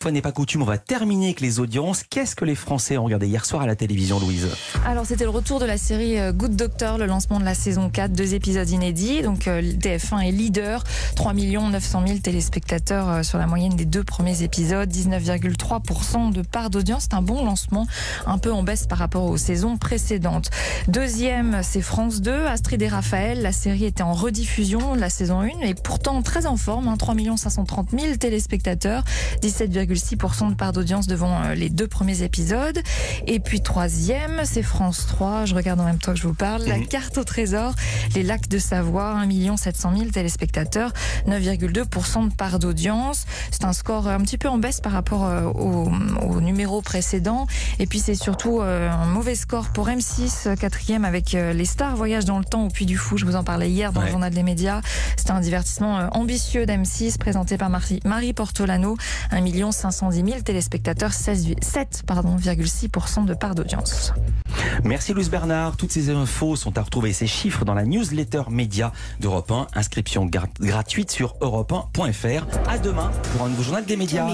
Fois n'est pas coutume, on va terminer avec les audiences. Qu'est-ce que les Français ont regardé hier soir à la télévision, Louise? Alors c'était le retour de la série Good Doctor, le lancement de la saison 4, 2 épisodes inédits. Donc TF1 est leader, 3 900 000 téléspectateurs sur la moyenne des 2 premiers épisodes, 19,3% de part d'audience. C'est un bon lancement, un peu en baisse par rapport aux saisons précédentes. Deuxième, c'est France 2, Astrid et Raphaël. La série était en rediffusion de la saison 1 et pourtant très en forme, 3 530 000 téléspectateurs, 17,6% de part d'audience devant les 2 premiers épisodes. Et puis troisième, c'est France 3, je regarde en même temps que je vous parle, la carte au trésor, les lacs de Savoie, 1 700 000 téléspectateurs, 9,2% de part d'audience. C'est un score un petit peu en baisse par rapport au numéro précédent. Et puis c'est surtout un mauvais score pour M6, 4e avec les stars voyagent dans le temps au Puy du Fou. Je vous en parlais hier dans le journal des médias. C'était un divertissement ambitieux d'M6 présenté par Marie Portolano, 1 510 000 téléspectateurs, 7,6% de part d'audience. Merci Louise Bernard. Toutes ces infos sont à retrouver, ces chiffres, dans la newsletter média d'Europe 1. Inscription gratuite sur europe1.fr. À demain pour un nouveau journal des médias.